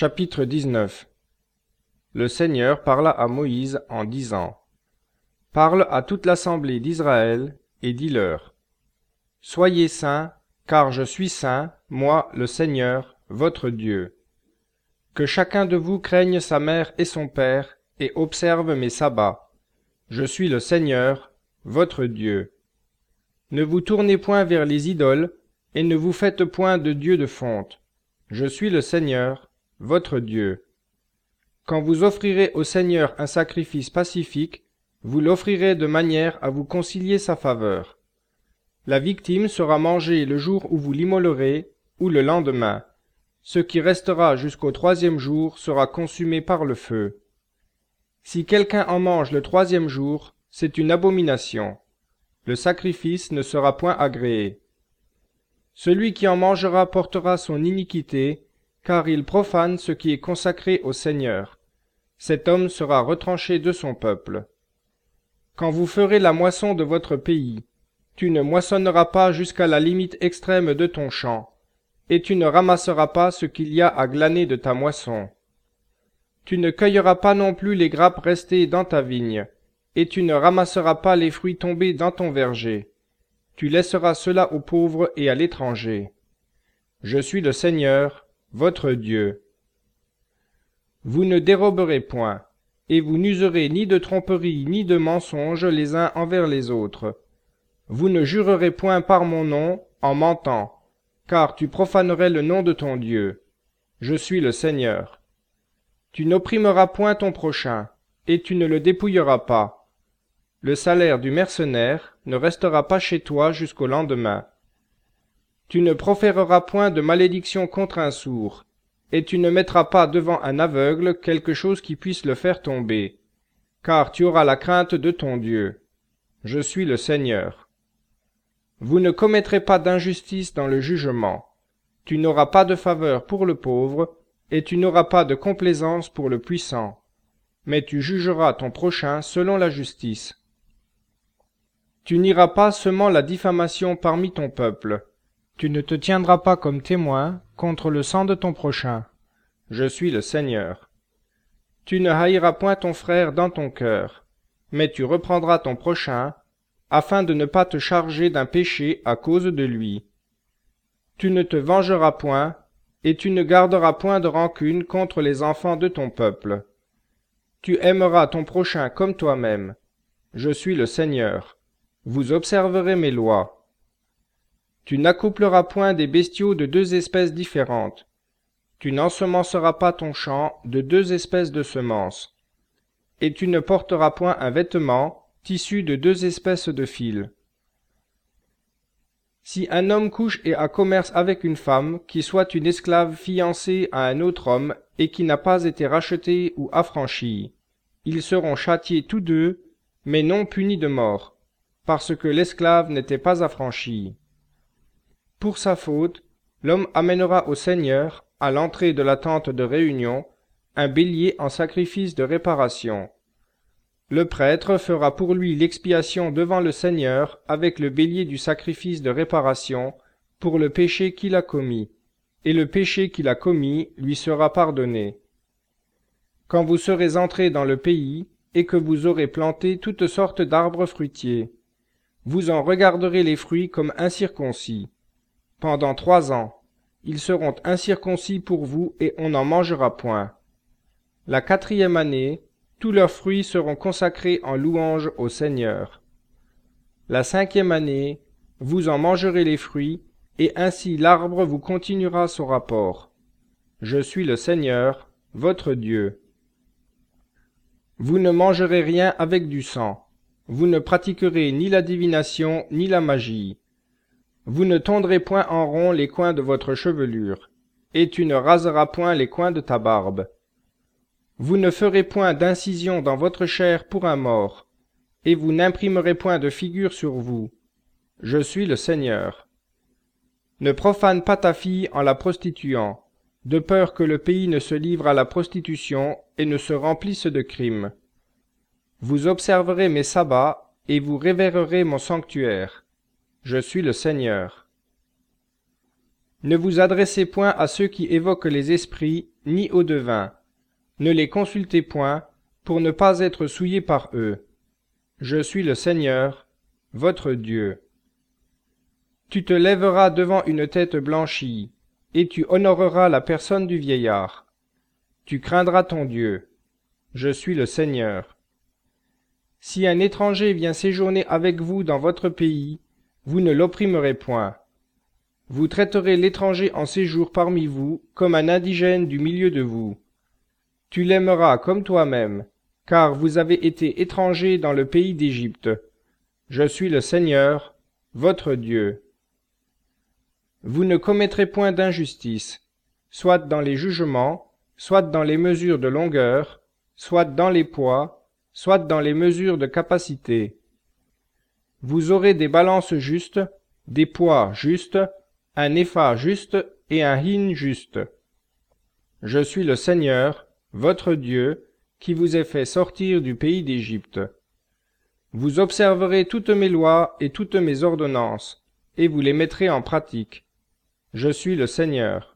Chapitre 19. Le Seigneur parla à Moïse en disant: Parle à toute l'assemblée d'Israël, et dis-leur: Soyez saints, car je suis saint, moi le Seigneur, votre Dieu. Que chacun de vous craigne sa mère et son père, et observe mes sabbats. Je suis le Seigneur, votre Dieu. Ne vous tournez point vers les idoles, et ne vous faites point de dieux de fonte. Je suis le Seigneur, votre Dieu. Quand vous offrirez au Seigneur un sacrifice pacifique, vous l'offrirez de manière à vous concilier sa faveur. La victime sera mangée le jour où vous l'immolerez, ou le lendemain. Ce qui restera jusqu'au 3e jour sera consumé par le feu. Si quelqu'un en mange le 3e jour, c'est une abomination. Le sacrifice ne sera point agréé. Celui qui en mangera portera son iniquité, car il profane ce qui est consacré au Seigneur. Cet homme sera retranché de son peuple. Quand vous ferez la moisson de votre pays, tu ne moissonneras pas jusqu'à la limite extrême de ton champ, et tu ne ramasseras pas ce qu'il y a à glaner de ta moisson. Tu ne cueilleras pas non plus les grappes restées dans ta vigne, et tu ne ramasseras pas les fruits tombés dans ton verger. Tu laisseras cela aux pauvres et à l'étranger. Je suis le Seigneur, votre Dieu. Vous ne déroberez point, et vous n'userez ni de tromperie ni de mensonge les uns envers les autres. Vous ne jurerez point par mon nom en mentant, car tu profanerais le nom de ton Dieu. Je suis le Seigneur. Tu n'opprimeras point ton prochain, et tu ne le dépouilleras pas. Le salaire du mercenaire ne restera pas chez toi jusqu'au lendemain. Tu ne proféreras point de malédiction contre un sourd, et tu ne mettras pas devant un aveugle quelque chose qui puisse le faire tomber, car tu auras la crainte de ton Dieu. Je suis le Seigneur. Vous ne commettrez pas d'injustice dans le jugement. Tu n'auras pas de faveur pour le pauvre, et tu n'auras pas de complaisance pour le puissant, mais tu jugeras ton prochain selon la justice. Tu n'iras pas semant la diffamation parmi ton peuple. Tu ne te tiendras pas comme témoin contre le sang de ton prochain. Je suis le Seigneur. Tu ne haïras point ton frère dans ton cœur, mais tu reprendras ton prochain, afin de ne pas te charger d'un péché à cause de lui. Tu ne te vengeras point, et tu ne garderas point de rancune contre les enfants de ton peuple. Tu aimeras ton prochain comme toi-même. Je suis le Seigneur. Vous observerez mes lois. Tu n'accoupleras point des bestiaux de 2 espèces différentes. Tu n'ensemenceras pas ton champ de 2 espèces de semences. Et tu ne porteras point un vêtement tissu de 2 espèces de fils. Si un homme couche et a commerce avec une femme qui soit une esclave fiancée à un autre homme et qui n'a pas été rachetée ou affranchie, ils seront châtiés tous deux, mais non punis de mort, parce que l'esclave n'était pas affranchie. Pour sa faute, l'homme amènera au Seigneur, à l'entrée de la tente de réunion, un bélier en sacrifice de réparation. Le prêtre fera pour lui l'expiation devant le Seigneur avec le bélier du sacrifice de réparation pour le péché qu'il a commis, et le péché qu'il a commis lui sera pardonné. Quand vous serez entrés dans le pays, et que vous aurez planté toutes sortes d'arbres fruitiers, vous en regarderez les fruits comme incirconcis. Pendant 3 ans, ils seront incirconcis pour vous et on n'en mangera point. La 4e année, tous leurs fruits seront consacrés en louange au Seigneur. La 5e année, vous en mangerez les fruits, et ainsi l'arbre vous continuera son rapport. Je suis le Seigneur, votre Dieu. Vous ne mangerez rien avec du sang. Vous ne pratiquerez ni la divination ni la magie. Vous ne tondrez point en rond les coins de votre chevelure, et tu ne raseras point les coins de ta barbe. Vous ne ferez point d'incision dans votre chair pour un mort, et vous n'imprimerez point de figure sur vous. Je suis le Seigneur. Ne profane pas ta fille en la prostituant, de peur que le pays ne se livre à la prostitution et ne se remplisse de crimes. Vous observerez mes sabbats, et vous révérerez mon sanctuaire. Je suis le Seigneur. Ne vous adressez point à ceux qui évoquent les esprits, ni aux devins. Ne les consultez point, pour ne pas être souillés par eux. Je suis le Seigneur, votre Dieu. Tu te lèveras devant une tête blanchie, et tu honoreras la personne du vieillard. Tu craindras ton Dieu. Je suis le Seigneur. Si un étranger vient séjourner avec vous dans votre pays, vous ne l'opprimerez point. Vous traiterez l'étranger en séjour parmi vous comme un indigène du milieu de vous. Tu l'aimeras comme toi-même, car vous avez été étrangers dans le pays d'Égypte. Je suis le Seigneur, votre Dieu. Vous ne commettrez point d'injustice, soit dans les jugements, soit dans les mesures de longueur, soit dans les poids, soit dans les mesures de capacité. Vous aurez des balances justes, des poids justes, un épha juste et un hin juste. Je suis le Seigneur, votre Dieu, qui vous ai fait sortir du pays d'Égypte. Vous observerez toutes mes lois et toutes mes ordonnances, et vous les mettrez en pratique. Je suis le Seigneur.